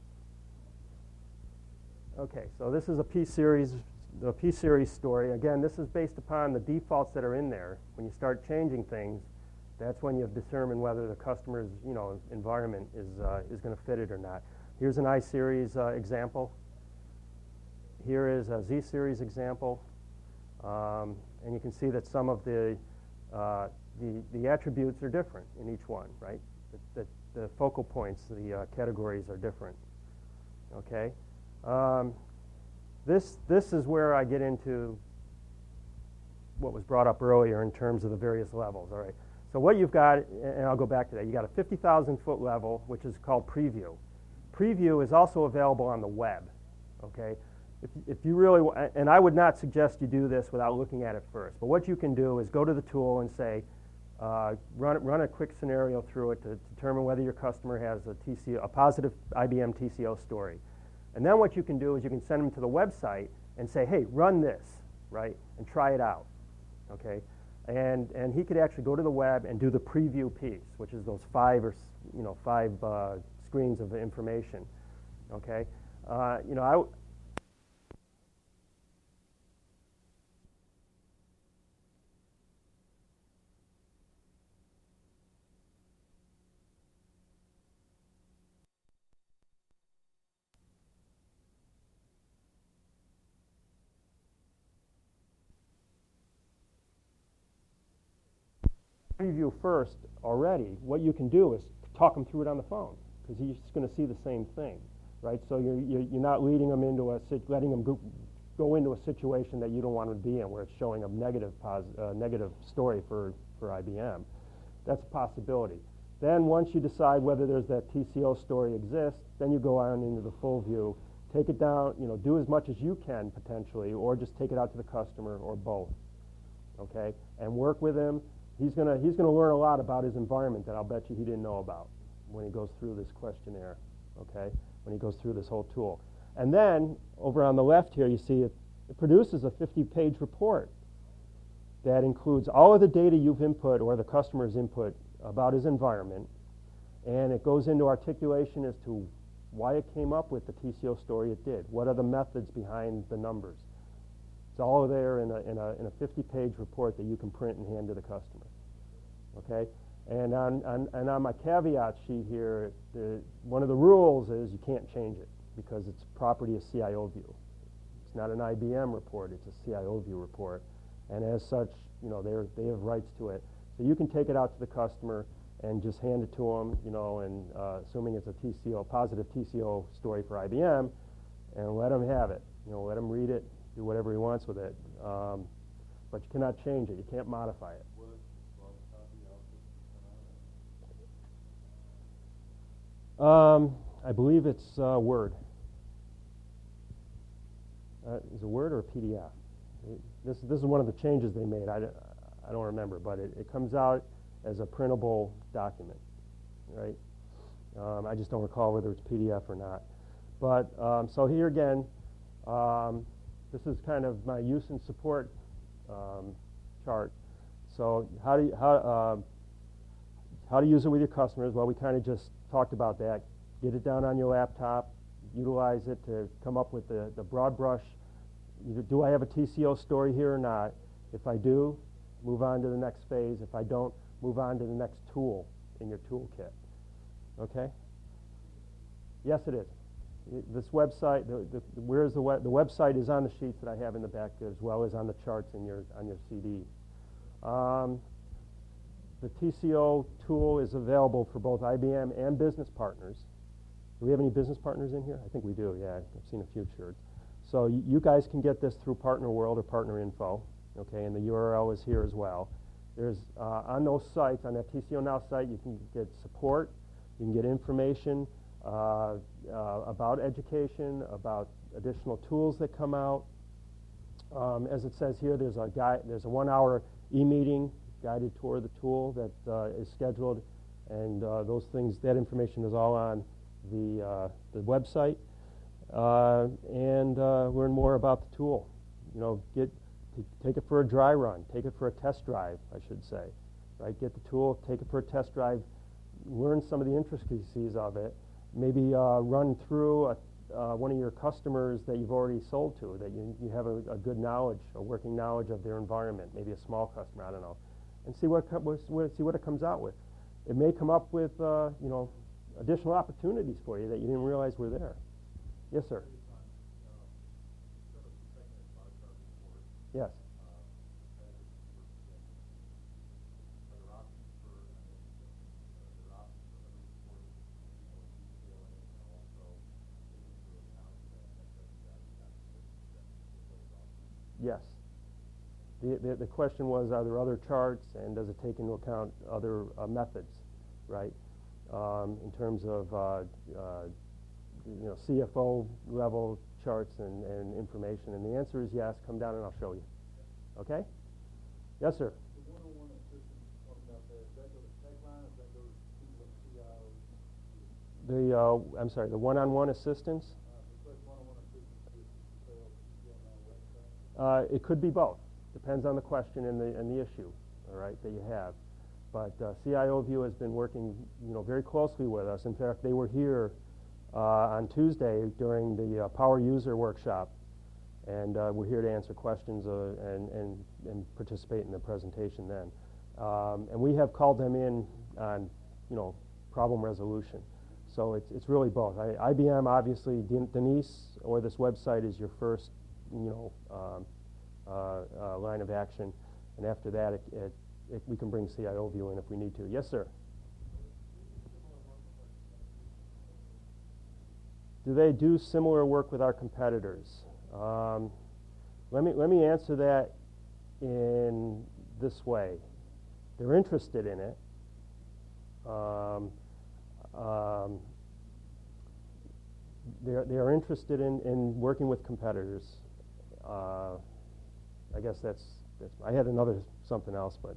Speaker 1: Okay, so this is a P-Series, the P-Series story. Again, this is based upon the defaults that are in there. When you start changing things, that's when you determine whether the customer's, you know, environment is, uh, is going to fit it or not. Here's an I-Series uh, example. Here is a Z-Series example. Um, and you can see that some of the, uh, the, the attributes are different in each one, right? The, the, the focal points, the uh, categories are different, okay? Um, this, this is where I get into what was brought up earlier in terms of the various levels, all right? So what you've got, and I'll go back to that, you got a fifty thousand foot level, which is called Preview. Preview is also available on the web, okay? If, if you really, and I would not suggest you do this without looking at it first, but what you can do is go to the tool and say, uh, run, run a quick scenario through it to determine whether your customer has a, T C O, a positive I B M T C O story. And then what you can do is you can send them to the website and say, hey, run this, right, and try it out, okay? And, and he could actually go to the web and do the preview piece, which is those five or, you know, five uh, screens of information, okay? Uh, you know, I, preview first already, what you can do is talk them through it on the phone, because he's going to see the same thing, right? So you're, you're, you're not leading them into a, letting them go, go into a situation that you don't want them to be in, where it's showing a negative, pos, uh, negative story for, for I B M. That's a possibility. Then once you decide whether there's that T C O story exists, then you go on into the full view, take it down, you know, do as much as you can potentially, or just take it out to the customer, or both, okay? And work with him. He's gonna, he's gonna learn a lot about his environment that I'll bet you he didn't know about when he goes through this questionnaire, okay? When he goes through this whole tool. And then, over on the left here, you see it, it produces a fifty page report that includes all of the data you've input, or the customer's input, about his environment. And it goes into articulation as to why it came up with the T C O story it did. What are the methods behind the numbers? It's all there in a, in a, in a fifty-page report that you can print and hand to the customer. Okay? And on, on, and on my caveat sheet here, the, one of the rules is you can't change it because it's property of C I O view. It's not an I B M report, it's a C I O view report. And as such, you know, they're, they have rights to it. So you can take it out to the customer and just hand it to them, you know, and uh, assuming it's a T C O, positive T C O story for I B M, and let him have it. You know, let him read it, do whatever he wants with it. Um, but you cannot change it. You can't modify it.
Speaker 3: Will it, will the copy also come out?
Speaker 1: Um, I believe it's uh, Word. Uh, is it Word or a P D F? It, this, this is one of the changes they made. I, I don't remember, but it, it comes out as a printable document, right? Um, I just don't recall whether it's P D F or not. But um, so here again, um, this is kind of my use and support um, chart. So how do you, how uh, how to use it with your customers? Well, we kind of just talked about that. Get it down on your laptop. Utilize it to come up with the, the broad brush. Either, do I have a T C O story here or not? If I do, move on to the next phase. If I don't, move on to the next tool in your toolkit. Okay? Yes, it is. This website, the, the, where's the web? The website is on the sheets that I have in the back, as well as on the charts in your on your C D. Um, the T C O tool is available for both I B M and business partners. Do we have any business partners in here? I think we do. Yeah, I've seen a few shirts. So y you guys can get this through Partner World or Partner Info. Okay, and the U R L is here as well. There's uh, on those sites, on that T C O Now site, you can get support, you can get information uh, uh, about education, about additional tools that come out. Um, as it says here, there's a guide, there's a one-hour e-meeting guided tour of the tool that uh, is scheduled, and uh, those things, that information is all on the uh, the website. Uh, and uh, learn more about the tool. You know, get t take it for a dry run, take it for a test drive, I should say. Right? Get the tool, take it for a test drive, learn some of the intricacies of it. Maybe uh, run through a, uh, one of your customers that you've already sold to, that you, you have a, a good knowledge, a working knowledge of their environment, maybe a small customer, I don't know, and see what, what see what it comes out with. It may come up with uh, you know, additional opportunities for you that you didn't realize were there. Yes, sir. Yes. Yes. The, the, the question was, are there other charts, and does it take into account other uh, methods, right? Um, in terms of uh, uh, you know, C F O level charts and, and information, and the answer is yes. Come down and I'll show you. Okay? Yes, sir.
Speaker 2: The one-on-one assistance talking about that, does that go to Techline, or does that go to C I O?
Speaker 1: The uh, I'm sorry, the one-on-one assistance.
Speaker 2: Uh, request one-on-one assistance to sales T C O Now website.
Speaker 1: Uh, it could be both. Depends on the question and the and the issue, all right, that you have. But uh, C I O View has been working, you know, very closely with us. In fact, they were here Uh, on Tuesday during the uh, Power User Workshop, and uh, we're here to answer questions uh, and, and, and participate in the presentation then. Um, and we have called them in on, you know, problem resolution. So it's, it's really both. I, I B M, obviously, Den Denise, or this website is your first, you know, um, uh, uh, line of action, and after that, it, it, it, we can bring C I O View in if we need to. Yes, sir. Do they do similar work with our competitors? Um, let me let me answer that in this way. They're interested in it. Um, um, they're they are interested in in working with competitors. Uh, I guess that's that's. I had another something else, but.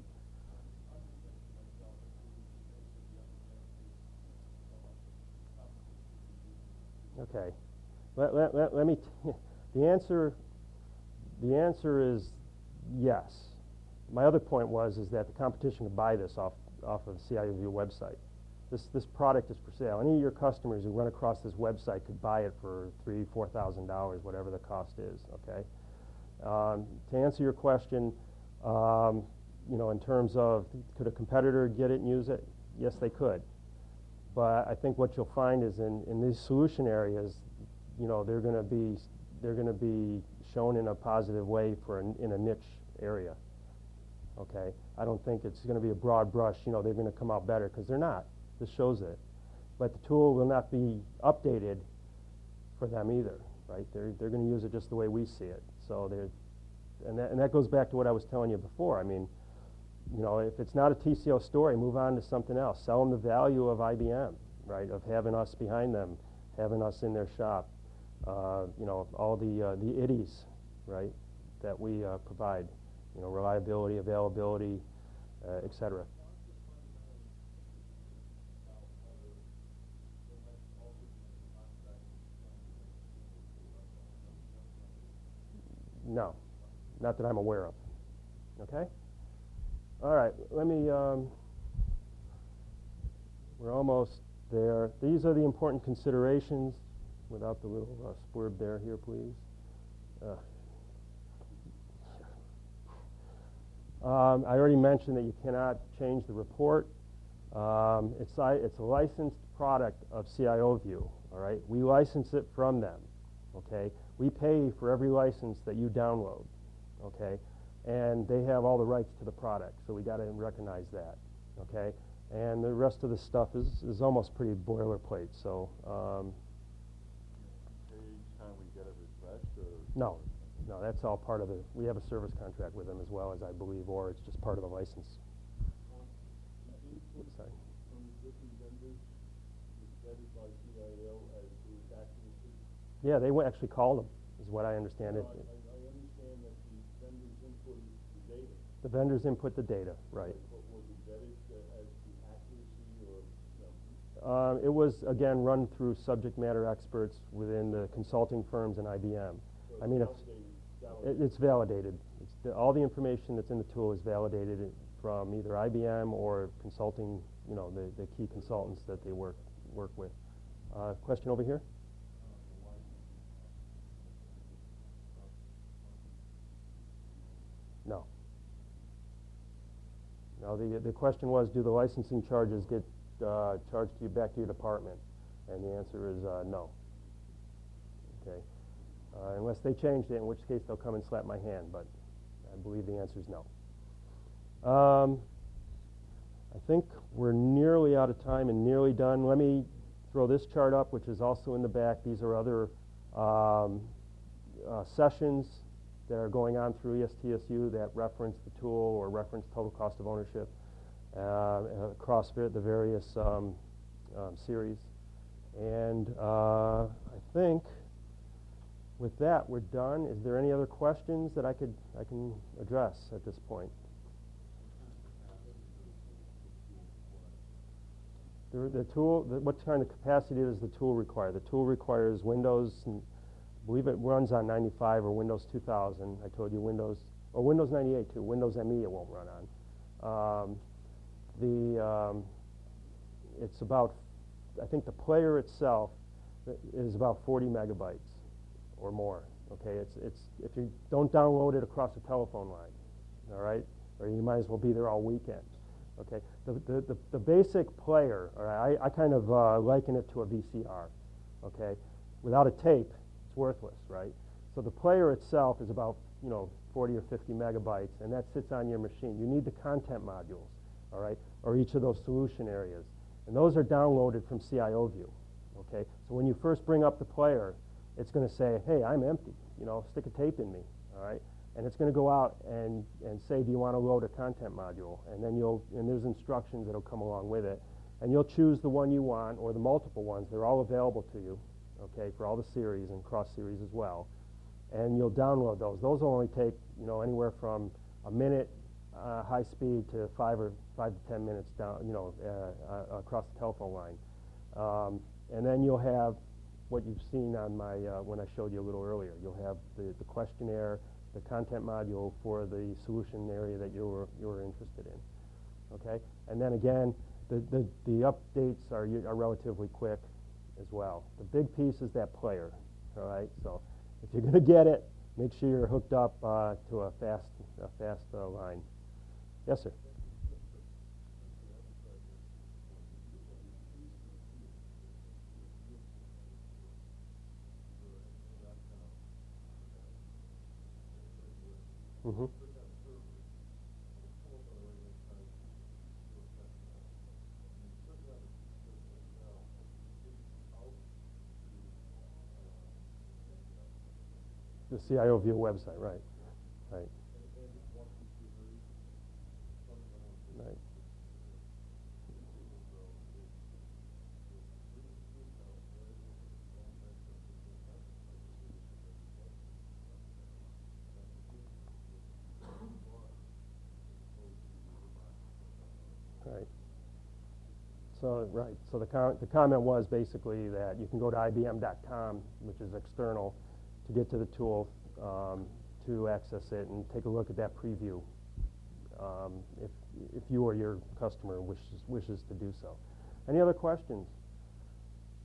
Speaker 1: Okay, let, let, let, let me, t the answer, the answer is yes. My other point was is that the competition could buy this off, off of the C I O View website. This, this product is for sale. Any of your customers who run across this website could buy it for three, four thousand dollars, whatever the cost is. Okay. Um, to answer your question, um, you know, in terms of could a competitor get it and use it? Yes, they could. But I think what you'll find is in, in these solution areas, you know, they're going to be they're going to be shown in a positive way for an, in a niche area. Okay. I don't think it's going to be a broad brush. You know, they're going to come out better because they're not. This shows it. But the tool will not be updated for them either, right? They're, they're going to use it just the way we see it. So they're, and that, and that goes back to what I was telling you before. I mean, you know, if it's not a T C O story, move on to something else. Sell them the value of I B M, right? Of having us behind them, having us in their shop. Uh, you know, all the uh, the I D Es, right? That we uh, provide. You know, reliability, availability, uh, et cetera. No, not that I'm aware of. Okay? All right, let me, um, we're almost there. These are the important considerations, without the little uh, splurb there here, please. Uh, um, I already mentioned that you cannot change the report. Um, it's, it's a licensed product of C I O View, all right? We license it from them, okay? We pay for every license that you download, okay? And they have all the rights to the product, so we got to recognize that, okay? And the rest of the stuff is, is almost pretty boilerplate, so. Um,
Speaker 3: Each time we get it refreshed, or?
Speaker 1: no, no, that's all part of the, we have a service contract with them as well, as I believe, or it's just part of the license. Sorry.
Speaker 2: From different vendors, is vetted by C I O as to its accuracy?
Speaker 1: Yeah, they w- actually called them, is what I understand.
Speaker 2: No,
Speaker 1: it.
Speaker 2: I, I I understand that the vendors input the data.
Speaker 1: The vendors input the data, right.
Speaker 2: But was it vetted uh, as to accuracy or, no?
Speaker 1: Uh, it was, again, run through subject matter experts within the consulting firms and I B M.
Speaker 2: So
Speaker 1: I mean, if
Speaker 2: validated,
Speaker 1: it, it's validated. It's the, all the information that's in the tool is validated from either I B M or consulting, you know, the, the key consultants that they work work with. Uh, question over here? No. No, the, the question was, do the licensing charges get uh, charged to you back to your department? And the answer is uh, no. Okay. Uh, unless they changed it, in which case they'll come and slap my hand, but I believe the answer is no. Um, I think we're nearly out of time and nearly done. Let me throw this chart up, which is also in the back. These are other um, uh, sessions that are going on through E S T S U that reference the tool or reference total cost of ownership uh, across the various um, um, series. And uh, I think with that, we're done. Is there any other questions that I could I can address at this point? The, the tool, the, what kind of capacity does the tool require? The tool requires Windows, and I believe it runs on ninety-five or Windows two thousand. I told you Windows, or Windows ninety-eight too. Windows M E it won't run on. Um, the um, it's about, I think the player itself is about forty megabytes or more. Okay, it's it's if you don't download it across a telephone line, all right, or you might as well be there all weekend. Okay, the the the, the basic player, all right, I, I kind of uh, liken it to a V C R. Okay, without a tape, it's worthless, right? So the player itself is about, you know, forty or fifty megabytes, and that sits on your machine. You need the content modules, all right, or each of those solution areas, and those are downloaded from C I O View. Okay, so when you first bring up the player, it's going to say, hey, I'm empty, you know, stick a tape in me, all right? And it's going to go out and, and say, do you want to load a content module? And then you'll, and there's instructions that'll come along with it. And you'll choose the one you want or the multiple ones. They're all available to you, okay, for all the series and cross series as well. And you'll download those. Those will only take, you know, anywhere from a minute uh, high speed to five or five to ten minutes down, you know, uh, uh, across the telephone line. Um, and then you'll have what you've seen on my, uh, when I showed you a little earlier. You'll have the, the questionnaire, the content module for the solution area that you were, you were interested in, okay? And then again, the, the, the updates are, u- are relatively quick as well. The big piece is that player, all right? So if you're going to get it, make sure you're hooked up uh, to a fast, a fast uh, line. Yes, sir. Mm-hmm. The C I O View website, right, right, right. Right. So, right, so the, com the comment was basically that you can go to I B M dot com, which is external, to get to the tool, um, to access it and take a look at that preview, um, if, if you or your customer wishes, wishes to do so. Any other questions?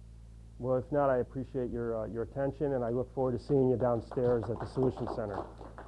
Speaker 1: Well, if not, I appreciate your, uh, your attention, and I look forward to seeing you downstairs at the Solution Center.